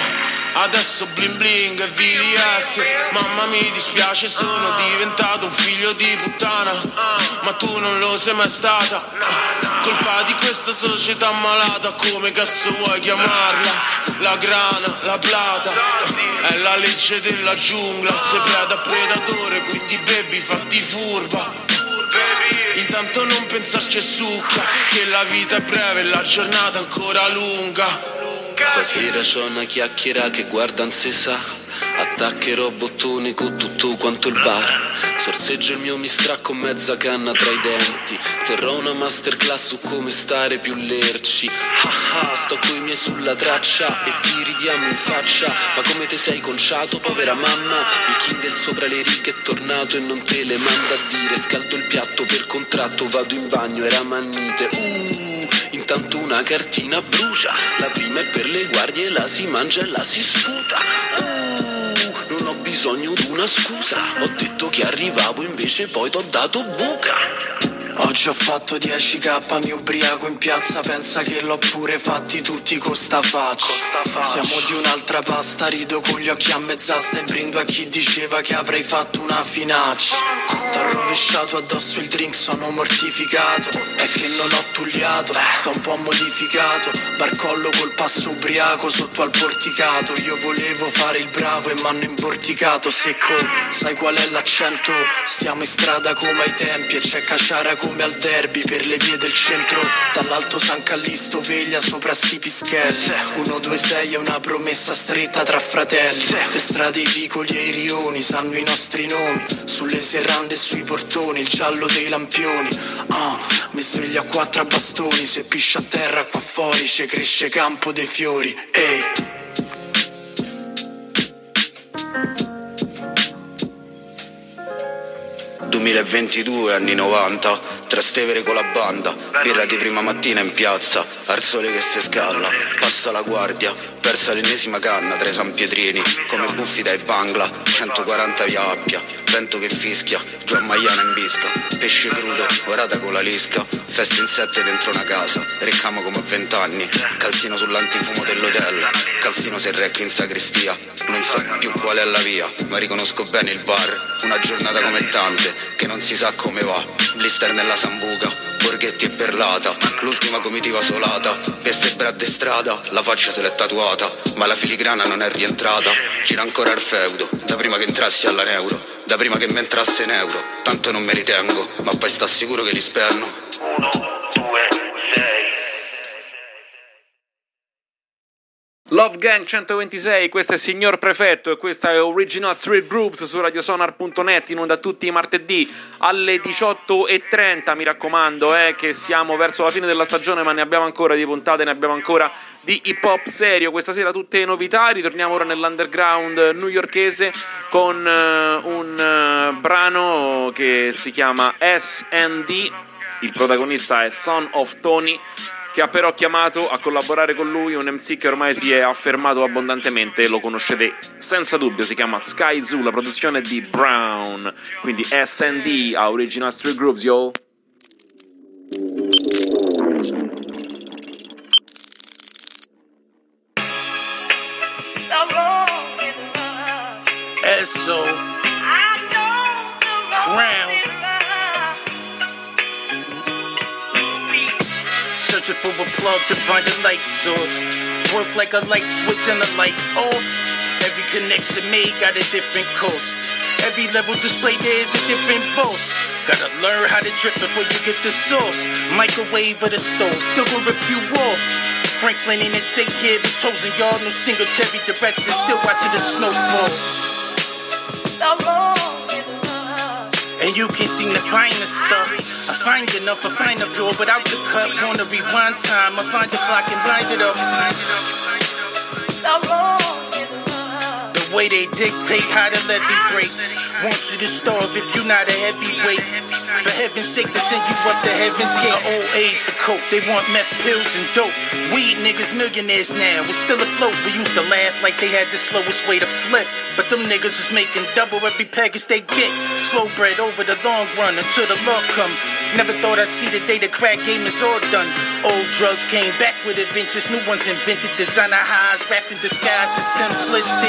adesso bling bling e V V S. Mamma mi dispiace, sono diventato un figlio di puttana, ma tu non lo sei mai stata. Colpa di questa società malata, come cazzo vuoi chiamarla? La grana, la plata, è la legge della giungla, se preda predatore, quindi baby fatti furba. Intanto non pensarci succa, che la vita è breve e la giornata ancora lunga. Stasera c'ho una chiacchiera che guarda non si sa, attaccherò bottoni con tutto quanto il bar. Sorseggio il mio mistracco mezza canna tra i denti, terrò una masterclass su come stare più lerci. Ah ah, sto coi miei sulla traccia e ti ridiamo in faccia. Ma come te sei conciato, povera mamma? Il Kindle sopra le righe è tornato e non te le manda a dire. Scaldo il piatto per contratto, vado in bagno, era mannite. Uh, intanto una cartina brucia, la prima è per le guardie, la si mangia e la si sputa. Uh, non ho bisogno di una scusa, ho detto che arrivavo invece poi t'ho dato buca. Oggi ho fatto dieci K, mi ubriaco in piazza, pensa che l'ho pure fatti tutti con sta faccia. Siamo di un'altra pasta, rido con gli occhi a mezz'asta e brindo a chi diceva che avrei fatto una finaccia. T'ho rovesciato addosso il drink, sono mortificato, è che non ho tugliato, sto un po' modificato. Barcollo col passo ubriaco sotto al porticato, io volevo fare il bravo e m'hanno importicato. Secco, sai qual è l'accento? Stiamo in strada come ai tempi e c'è Caciara come al derby per le vie del centro. Dall'alto San Callisto veglia sopra sti pischelli. Uno, due, sei è una promessa stretta tra fratelli. Le strade, i vicoli e i rioni sanno i nostri nomi, sulle serrande e sui portoni il giallo dei lampioni. Ah, mi sveglio a quattro a bastoni, se piscia a terra qua fuori ci cresce campo dei fiori. Ehi. duemilaventidue, anni novanta, Trastevere con la banda, birra di prima mattina in piazza, al sole che si scalla, passa la guardia, persa l'ennesima canna tra i San Pietrini, come buffi dai Bangla, centoquaranta via Appia, vento che fischia, giù a Maiano in bisca, pesce crudo, orata con la lisca, festa in sette dentro una casa, reccamo come a vent'anni, calzino sull'antifumo dell'hotel, calzino se recco in sacrestia, non so più qual è la via, ma riconosco bene il bar, una giornata come tante, che non si sa come va, blister nella sambuca, Borghetti e Perlata, l'ultima comitiva solata, Pieste e Braddestrada, la faccia se l'è tatuata, ma la filigrana non è rientrata. Gira ancora il feudo, da prima che entrassi alla Neuro, da prima che mi entrasse in euro. Tanto non me li tengo, ma poi sta sicuro che li spenno. Uno, due, sei. Love Gang centoventisei, questo è Signor Prefetto e questa è Original Street Grooves su radiosonar punto net, in onda tutti i martedì alle diciotto e trenta. Mi raccomando, eh, che siamo verso la fine della stagione, ma ne abbiamo ancora di puntate, ne abbiamo ancora di hip hop serio. Questa sera tutte novità, ritorniamo ora nell'underground newyorkese con uh, un uh, brano che si chiama S and D. Il protagonista è Son of Tony, che ha però chiamato a collaborare con lui un M C che ormai si è affermato abbondantemente, lo conoscete senza dubbio, si chiama Sky Zoo, la produzione di Brown. Quindi S and D a Original Street Grooves, yo. S O Crown. Searching for a plug to find a light source. Work like a light switch and the lights off. Every connection made got a different cost. Every level display there is a different boss. Gotta learn how to drip before you get the sauce. Microwave or the stove, still gonna rip you off. Franklin and his sick here, the chosen y'all. No Singletary direction, still watching the snow fall. And you can seem to find the stuff. I find enough, I find a pure without the cut. Wanna rewind time, I find the clock and wind it up. The way they dictate how the levy break. Want you to starve if you're not a heavyweight. For heaven's sake, they send you up to heaven's gate. The old age, the coke, they want meth pills and dope. Weed niggas millionaires now, we're still afloat. We used to laugh like they had the slowest way to flip. But them niggas is making double every package they get. Slow bread over the long run until the law come. Never thought I'd see the day the crack game is all done. Old drugs came back with adventures, new ones invented. Designer highs wrapped in disguise is simplistic.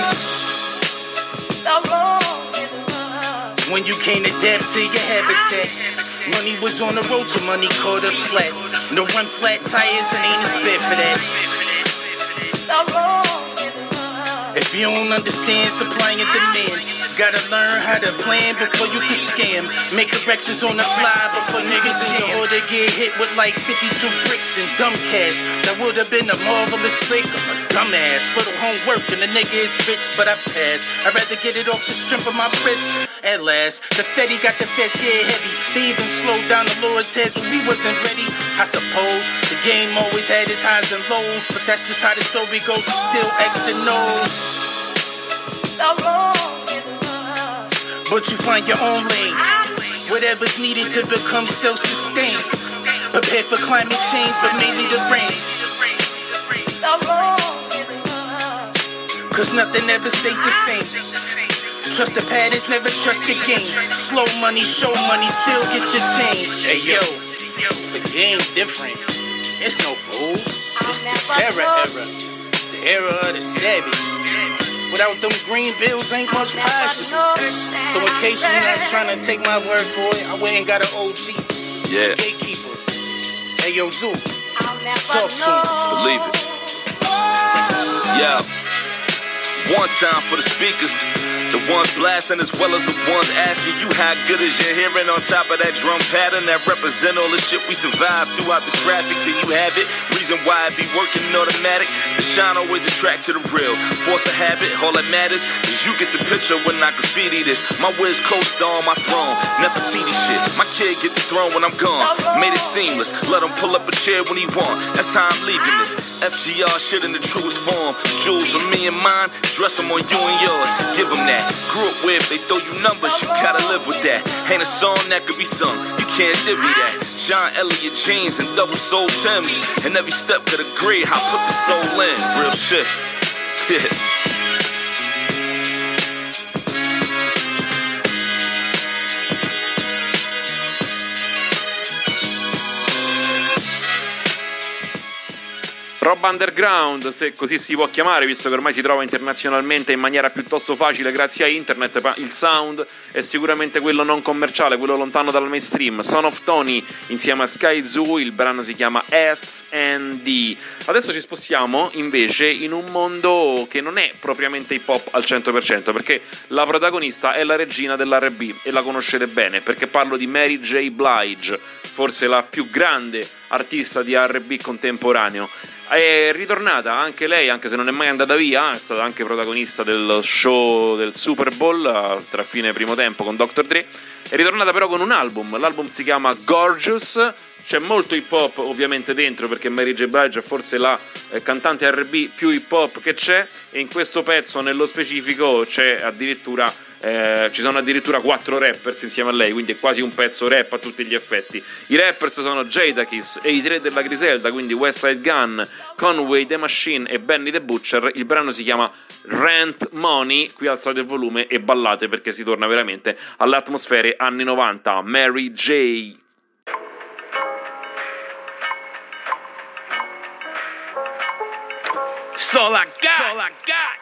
When you can't adapt to your habitat. Money was on the road to money caught a flat. No run flat tires and ain't a spare for that. If you don't understand supply and demand, gotta learn how to plan before you can scam. Make corrections on the fly before niggas in the order get hit with like fifty-two bricks and dumb cash. That would've been a marvelous trick. I'm a dumbass. Little homework and the nigga is rich, but I pass. I'd rather get it off the strength of my wrist. At last, the Fetty got the feds here heavy. They even slowed down the Lord's heads when we wasn't ready. I suppose the game always had its highs and lows, but that's just how the story goes. Still X and O's. But you find your own lane. Whatever's needed to become self-sustained. Prepare for climate change, but mainly the rain. Cause nothing ever stays the same. Trust the patterns, never trust the game. Slow money, show money, still get your change. Hey yo, the game's different. There's no rules. It's the terror era. The era of the savage. Without them green bills, ain't much possible. So in case you're not trying to take my word for it, I went and got an O G. Yeah. Gatekeeper. Hey yo, Zoo. Talk to him. Believe it. Yeah. One time for the speakers. The ones blasting as well as the ones asking you how good is your hearing on top of that drum pattern that represent all the shit we survived throughout the traffic. Then you have it. Reason why it be working automatic. The shine always attract to the real. Force a habit. All that matters is you get the picture when I graffiti this. My Wiz coaster on my throne. Nefertiti shit. My kid get the throne when I'm gone. Made it seamless. Let him pull up a chair when he want. That's how I'm leaving this. F G R shit in the truest form. Jewels for me and mine. Dress them on you and yours. Give them that. Grew up with, they throw you numbers, you gotta live with that. Ain't a song that could be sung, you can't divvy that. John Elliott jeans and double soul Timbs, and every step could agree how I put the soul in. Real shit. Yeah. Roba underground, se così si può chiamare, visto che ormai si trova internazionalmente in maniera piuttosto facile grazie a internet, ma il sound è sicuramente quello non commerciale, quello lontano dal mainstream. Son of Tony insieme a Sky Zoo, il brano si chiama S and D. Adesso ci spostiamo invece in un mondo che non è propriamente hip hop al cento per cento, perché la protagonista è la regina dell'R and B e la conoscete bene, perché parlo di Mary J. Blige, forse la più grande artista di R and B contemporaneo. È ritornata anche lei, anche se non è mai andata via, è stata anche protagonista del show del Super Bowl tra fine primo tempo con doctor Dre. È ritornata però con un album, l'album si chiama Gorgeous. C'è molto hip hop ovviamente dentro, perché Mary J. Blige è forse la eh, cantante R and B più hip hop che c'è, e in questo pezzo nello specifico c'è addirittura eh, ci sono addirittura quattro rappers insieme a lei, quindi è quasi un pezzo rap a tutti gli effetti. I rappers sono Jadakiss e i tre della Griselda, quindi Westside Gunn, Conway the Machine e Benny the Butcher. Il brano si chiama Rent Money. Qui alzate il volume e ballate, perché si torna veramente alle atmosfere anni novanta. Mary J. That's all I got. That's all I got.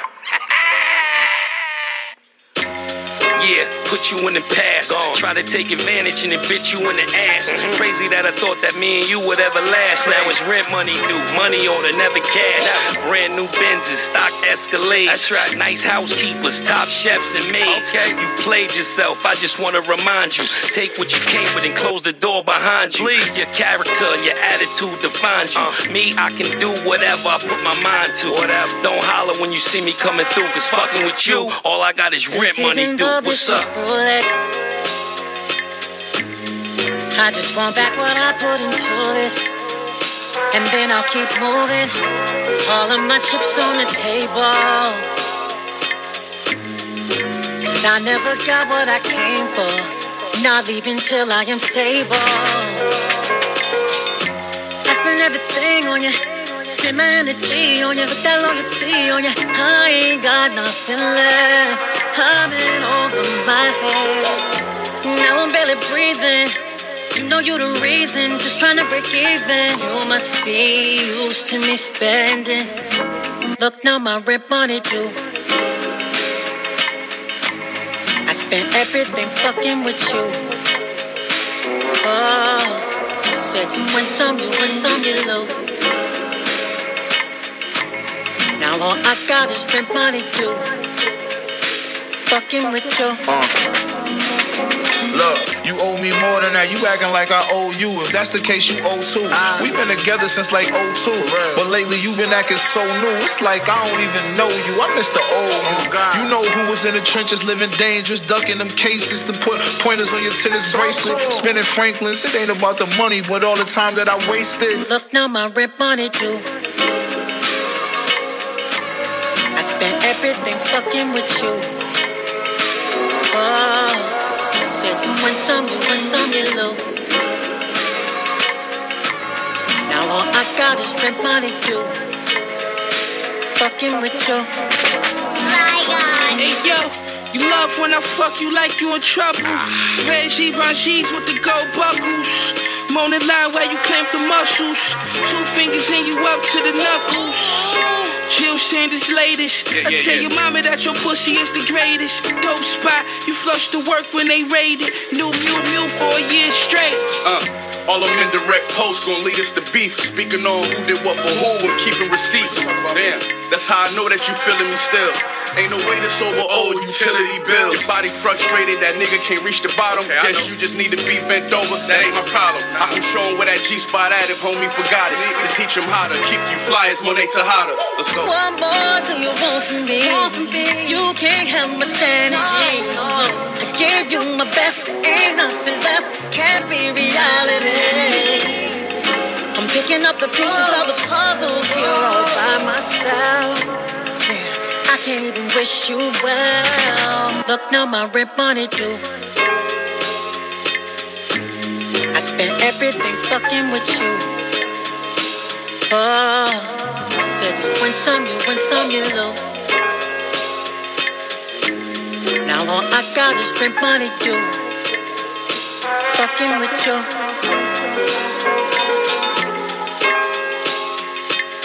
Yeah, put you in the past. Gone. Try to take advantage and then bit you in the ass. Mm-hmm. Crazy that I thought that me and you would ever last. Now it's rent money due, money order, never cash. Never. Brand new Benzes, stock Escalade. That's right. Nice housekeepers, top chefs and maids. Okay. You played yourself, I just want to remind you. Take what you came with and close the door behind you. Please. Your character and your attitude defines you. Uh. Me, I can do whatever I put my mind to. Whatever. Don't holler when you see me coming through, cause fucking with you, all I got is rent money due. What's up? I just want back what I put into this, and then I'll keep moving. All of my chips on the table, cause I never got what I came for, not leaving till I am stable. I spend everything on you, spend my energy on you, put that loyalty on you. I ain't got nothing left, I'm in over my head. Now I'm barely breathing. You know you the reason, just trying to break even. You must be used to me spending. Look now, my rent money due. I spent everything fucking with you. Oh, you said you win some, you win some, you lose. Now all I got is rent money due. Fucking with you. Uh. Look, you owe me more than that. You acting like I owe you. If that's the case, you owe too. Uh. We've been together since like oh two, but lately you been acting so new. It's like I don't even know you. I miss the old you. Oh, you know who was in the trenches, living dangerous, ducking them cases to put pointers on your tennis bracelet, spinning Franklin's. It ain't about the money, but all the time that I wasted. Look now, my rent money due. I spent everything fucking with you. Oh, you said you win some, you win some, you lose. Now all I got is rent money due. Fucking with you. Hey yo, you love when I fuck you like you in trouble. Red Givenchy's with the gold buckles. Mona line where you clamp the muscles. Two fingers and you up to the knuckles. Jill Sanders latest. Yeah, I yeah, tell yeah. your mama that your pussy is the greatest. Dope spot, you flush the work when they raid it. New Mew Mew for a year straight. Uh, all them indirect posts gon' lead us to beef. Speaking on who did what for who and keeping receipts. Damn, that's how I know that you feeling me still. Ain't no way this over old utility bills. Your body frustrated, that nigga can't reach the bottom. Okay, guess you just need to be bent over, that ain't my problem. I can show him where that G-spot at if homie forgot it. To teach him how to keep you fly as Monet Tejada. Let's go. What more do you want from me? Want from me? You can't have my sanity. No. I gave you my best, there ain't nothing left. This can't be reality. I'm picking up the pieces of the puzzle here all by myself. Damn. I can't even wish you well. Look now, my rent money due. I spent everything fucking with you. Oh, you said you win some, you win some, you lose. Now all I got is rent money due. Fucking with you.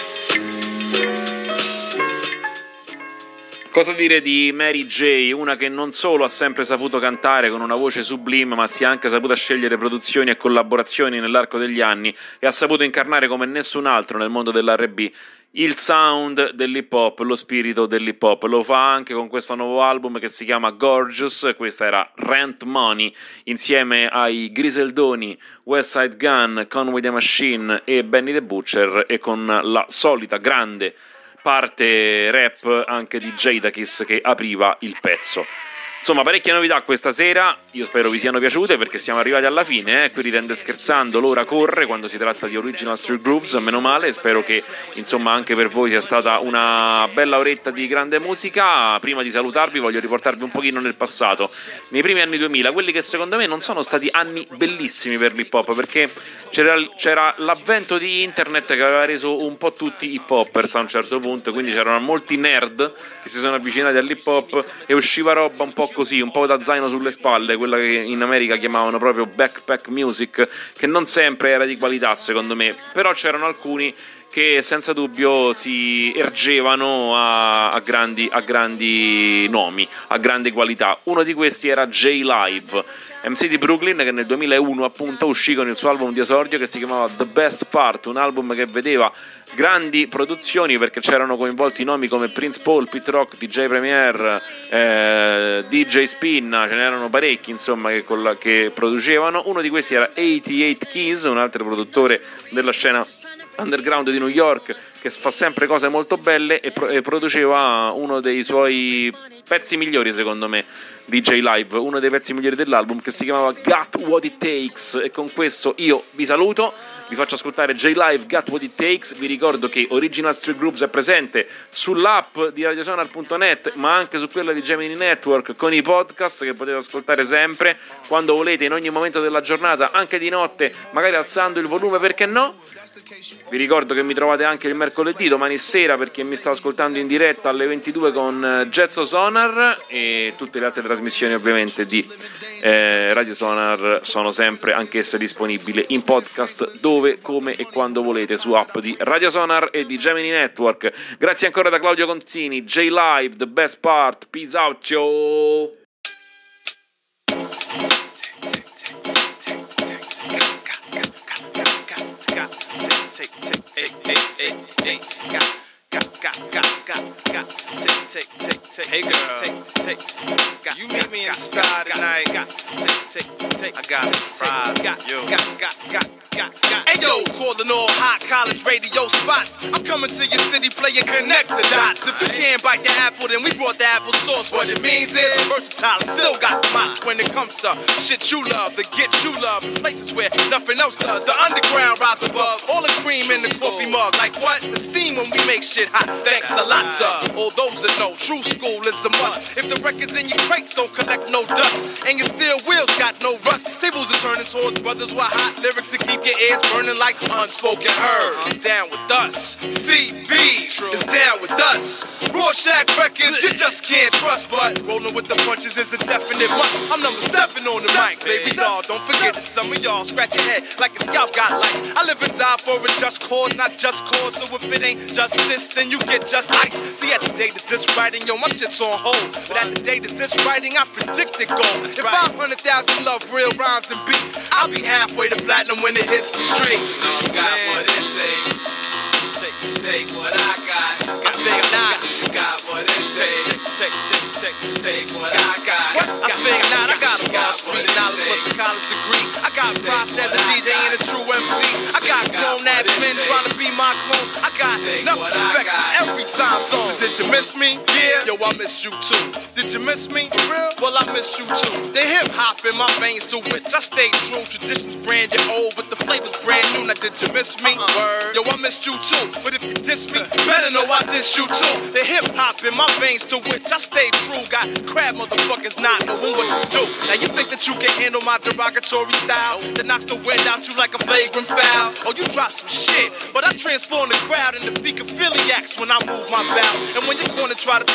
Cosa dire di Mary J, una che non solo ha sempre saputo cantare con una voce sublime, ma si è anche saputa scegliere produzioni e collaborazioni nell'arco degli anni e ha saputo incarnare come nessun altro nel mondo dell'R and B il sound dell'hip hop, lo spirito dell'hip hop. Lo fa anche con questo nuovo album che si chiama Gorgeous. Questa era Rent Money, insieme ai Griseldoni, Westside Gun, Conway the Machine e Benny the Butcher, e con la solita grande parte rap anche di Jadakiss che apriva il pezzo. Insomma, parecchie novità questa sera, io spero vi siano piaciute perché siamo arrivati alla fine, eh? Qui ridendo scherzando, l'ora corre quando si tratta di Original Street Grooves, meno male, spero che insomma anche per voi sia stata una bella oretta di grande musica. Prima di salutarvi voglio riportarvi un pochino nel passato, nei primi anni duemila, quelli che secondo me non sono stati anni bellissimi per l'hip hop, perché c'era, c'era l'avvento di internet che aveva reso un po' tutti hip hoppers a un certo punto, quindi c'erano molti nerd che si sono avvicinati all'hip hop e usciva roba un po' così, un po' da zaino sulle spalle, quella che in America chiamavano proprio backpack music, che non sempre era di qualità secondo me, però c'erano alcuni che senza dubbio si ergevano a, a, grandi, a grandi nomi, a grande qualità. Uno di questi era J-Live, M C di Brooklyn, che nel duemilauno appunto uscì con il suo album di esordio che si chiamava The Best Part, un album che vedeva grandi produzioni perché c'erano coinvolti nomi come Prince Paul, Pete Rock, D J Premier, eh, D J Spin, ce n'erano parecchi insomma che, la, che producevano. Uno di questi era ottantotto Keys, un altro produttore della scena underground di New York che fa sempre cose molto belle e, pro- e produceva uno dei suoi pezzi migliori secondo me di J-Live, uno dei pezzi migliori dell'album che si chiamava Got What It Takes. E con questo io vi saluto, vi faccio ascoltare J-Live Got What It Takes. Vi ricordo che Original Street Grooves è presente sull'app di radiosonar punto net ma anche su quella di Gemini Network con i podcast che potete ascoltare sempre quando volete, in ogni momento della giornata, anche di notte, magari alzando il volume, perché no? Vi ricordo che mi trovate anche il mercoledì, domani sera, per chi mi sta ascoltando in diretta alle ventidue con Jazz Sonar, e tutte le altre trasmissioni ovviamente di eh, Radio Sonar sono sempre anch'esse disponibili in podcast dove, come e quando volete, su app di Radio Sonar e di Gemini Network. Grazie ancora da Claudio Contini, J-Live, The Best Part, peace out, ciao! Take, take, take, take, take, take, got, got, got, got, got, got, take, take, take, take, hey girl, take, take, got, you meet me in the star tonight, got, take, take, take, I got it, prize, got, got, got, got, got, got. Hey yo, calling all hot college radio spots. I'm coming to your city playing connect the dots. If you can't bite the apple, then we brought the apple sauce. What it means is I'm versatile, and still got the mops when it comes to shit you love, to get you love, places where nothing else does. The underground rise above, all the cream in the coffee mug. Like what? The steam when we make shit hot. Thanks a lot to all those that know true school is a must. If the records in your crates don't collect no dust, and your steel wheels got no rust, tables are turning towards brothers with hot lyrics to keep your ears burning like unspoken heard. It's down with us. C B is down with us. Rorschach records you just can't trust, but rolling with the punches is a definite must. I'm number seven on the mic, baby doll. Don't forget that some of y'all scratch your head like a scalp got life. I live and die for a just cause, not just cause. So if it ain't justice, then you get just ice. See, at the date of this writing, yo, my shit's on hold. But at the date of this writing, I predicted gold. If five hundred thousand love real rhymes and beats, I'll be halfway to platinum when it hits the streets. I got what it takes. Take, take what I got. I think not. Got what it takes. Take, take, take, take what I got. What? I think not. I got a Wall Street knowledge plus a college degree. I got props as a D J and a true M C. I got grown ass men trying to be my clone. I got enough respect every time zone. So did you miss me? Yeah. Yo, I missed you too. Did you miss me? For real? Well, I missed you too. The hip hop in my veins to which I stay true. Traditions brand new old, but the flavor's brand new. Now did you miss me? Uh-uh. Yo, I missed you too. But if you diss me, better know I diss you too. The hip hop in my veins to which I stay true. Got crab motherfuckers not knowing what to do. Now you think that you can handle my derogatory style that knocks the wind out you like a flagrant foul? Oh, you drop some shit, but I transform the crowd into fecophiliacs when I move my bow. And when your corner try to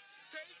Take